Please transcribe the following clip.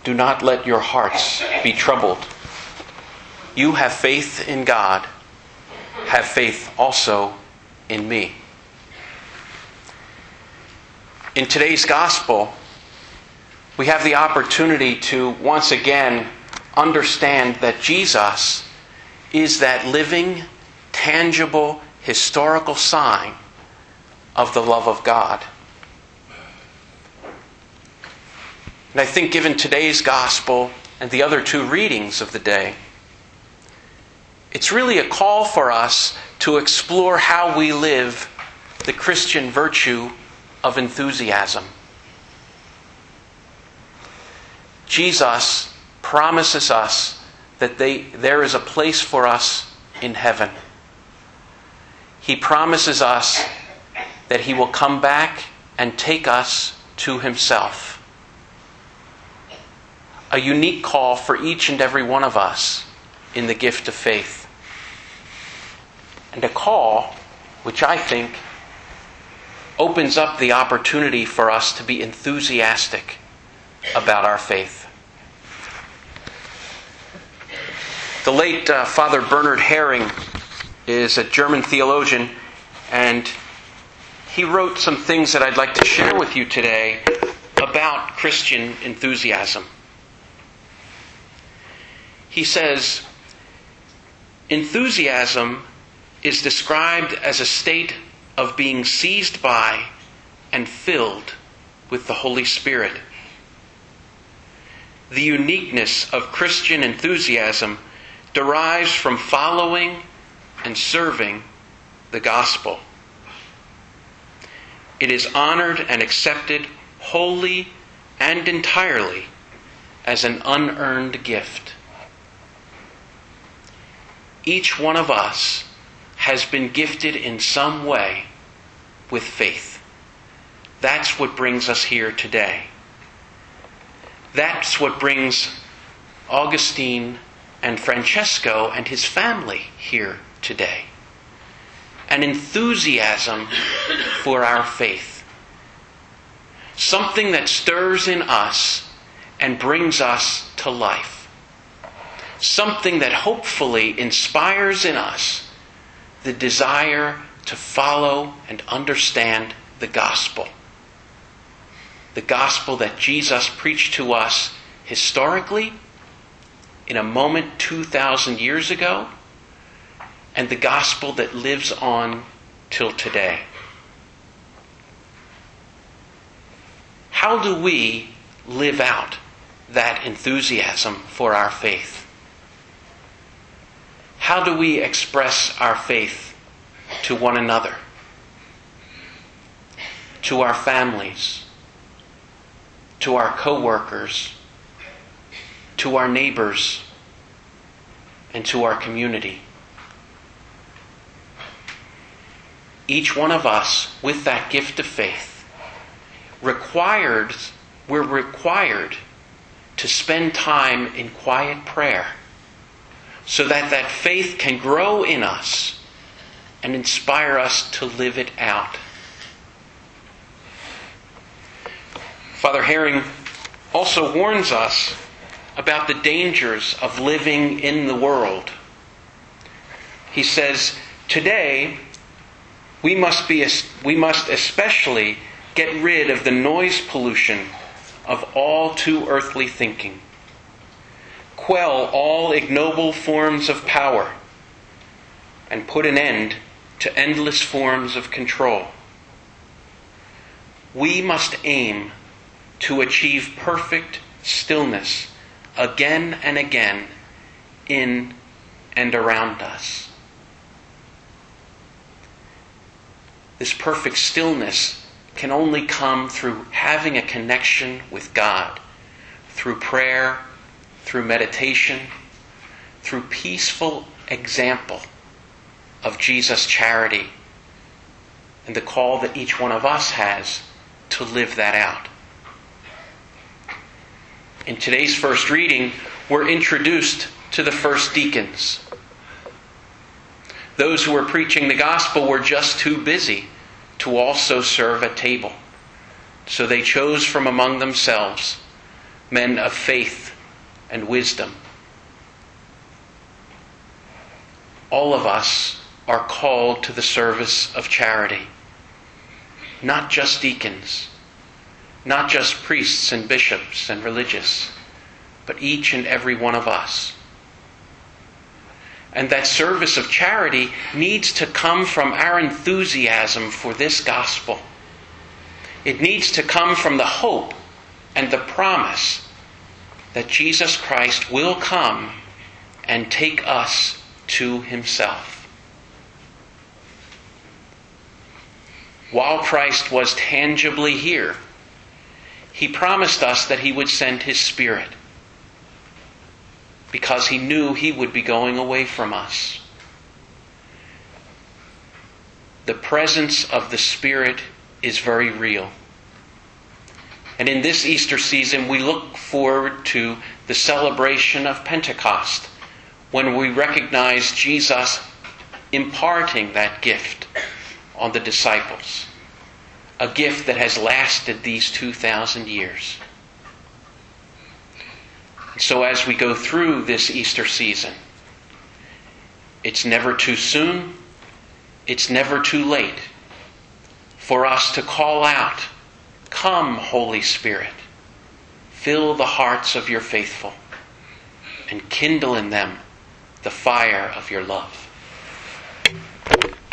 Do not let your hearts be troubled. You have faith in God. Have faith also in me. In today's gospel, we have the opportunity to once again understand that Jesus is that living, tangible, historical sign of the love of God. And I think given today's gospel and the other two readings of the day, it's really a call for us to explore how we live the Christian virtue of enthusiasm. Jesus promises us that there is a place for us in heaven. He promises us that He will come back and take us to Himself. A unique call for each and every one of us in the gift of faith. And a call which I think opens up the opportunity for us to be enthusiastic about our faith. The late Father Bernard Häring is a German theologian, and he wrote some things that I'd like to share with you today about Christian enthusiasm. He says, enthusiasm is described as a state of being seized by and filled with the Holy Spirit. The uniqueness of Christian enthusiasm derives from following and serving the gospel. It is honored and accepted wholly and entirely as an unearned gift. Each one of us has been gifted in some way with faith. That's what brings us here today. That's what brings Augustine and Francesco and his family here today. An enthusiasm for our faith. Something that stirs in us and brings us to life. Something that hopefully inspires in us the desire to follow and understand the gospel. The gospel that Jesus preached to us historically in a moment 2,000 years ago, and the gospel that lives on till today. How do we live out that enthusiasm for our faith? How do we express our faith to one another, to our families, to our co-workers, to our neighbors, and to our community? Each one of us, with that gift of faith, we're required to spend time in quiet prayer, so that that faith can grow in us and inspire us to live it out. Father Häring also warns us about the dangers of living in the world. He says, today we must especially get rid of the noise pollution of all too earthly thinking. Quell all ignoble forms of power and put an end to endless forms of control. We must aim to achieve perfect stillness again and again in and around us. This perfect stillness can only come through having a connection with God, through prayer, through meditation, through peaceful example of Jesus' charity and the call that each one of us has to live that out. In today's first reading, we're introduced to the first deacons. Those who were preaching the gospel were just too busy to also serve at table. So they chose from among themselves men of faith and wisdom. All of us are called to the service of charity. Not just deacons, not just priests and bishops and religious, but each and every one of us. And that service of charity needs to come from our enthusiasm for this gospel. It needs to come from the hope and the promise that Jesus Christ will come and take us to himself. While Christ was tangibly here, he promised us that he would send his Spirit, because he knew he would be going away from us. The presence of the Spirit is very real. And in this Easter season, we look forward to the celebration of Pentecost, when we recognize Jesus imparting that gift on the disciples, a gift that has lasted these 2,000 years. So as we go through this Easter season, it's never too soon, it's never too late for us to call out, "Come, Holy Spirit, fill the hearts of your faithful, and kindle in them the fire of your love."